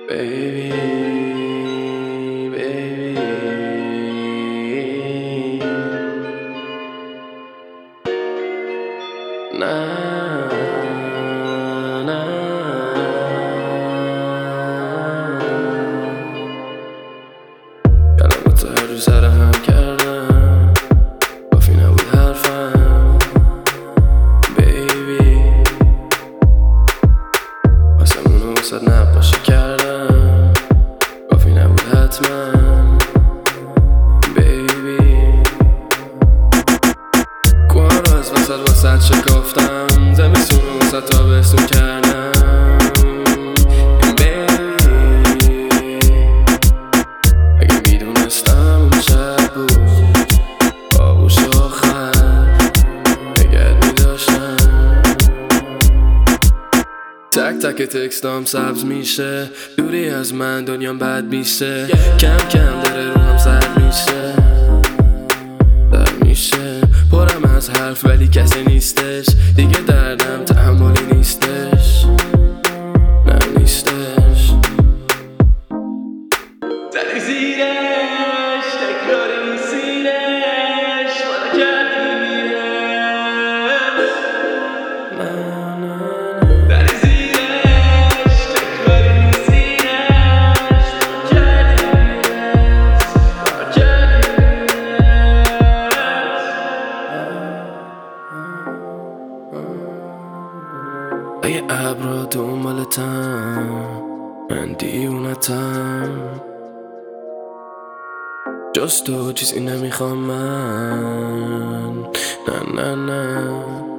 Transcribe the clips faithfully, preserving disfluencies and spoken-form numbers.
Baby, baby, nah, nah. کلمات هر روز سر هم کردم، کافی نبود حرفم. Baby واسمونو واسد نقاشی کردم، کافی نبود حتما. از وسط وسط شکافتم، زمستون رو وسط تابستون کردم. Baby اگه میدونستم اون شب بود آغوش آخر نگرد میداشتم. تک تک تکستام سبز میشه، دوری از من دنیام بد میشه. کم کم داره رو هم سرد میشه، درد میشه. پرم از حرف ولی کسی نیستش، دیگه دردم تحملی نیستش، نه نیستش. زدی زیرش تکراری نیستینش، منو کردی بیرش. نه نه زدی زیرش تکراری نیستینش، منو کردی بیرش، منو کردی اگه ابرا دنبالتم من دیونتم، جز تو چیزی نمیخوام من، نه نه نه.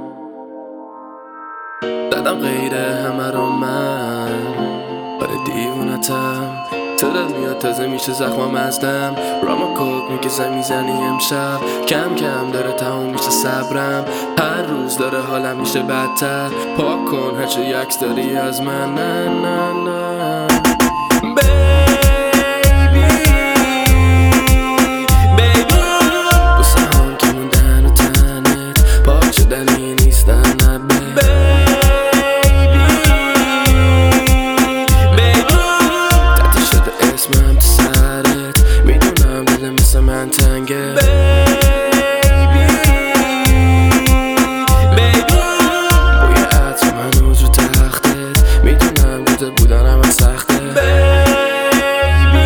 دادم غیره همه رو من، آره دیونتم. تو دل میاد تازه میشه زخمم ازدم، راما کوک میکشم میزنی امشب. کم کم داره تموم میشه صبرم، هر روز داره حالم میشه بدتر. پاک کن هرچه یکس داری از من، نه نه نه. من تنگه Baby Baby بوی عطر هنوز رو تختت، میدونم دوده بودنم من سخته. Baby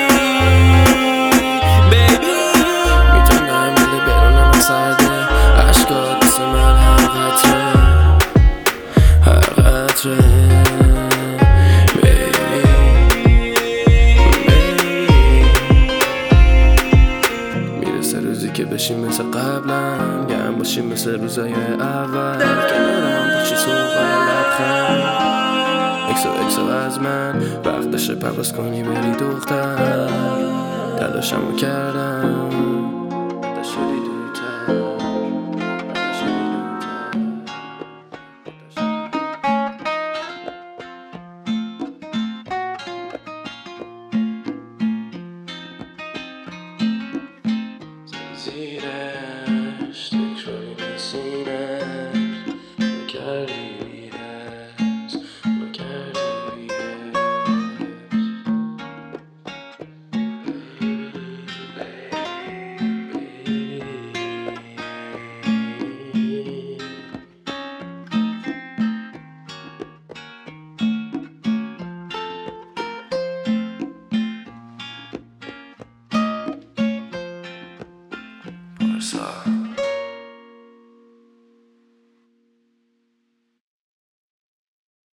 Baby میدونم دل برونم من سرده، عشقات دست من هر قطره هر قطره. که بشیم مثل قبلا، گرم باشیم مثل روزای اول، کنارم باشی صبح لبخند. اکسو اکسو از من وقتشه پرواز کنی بری دختر، تلاشمو کردم تا شدی دورتر. زیرش تکراری نیستینش، ما کردی بیرش، ما کردی بیرش.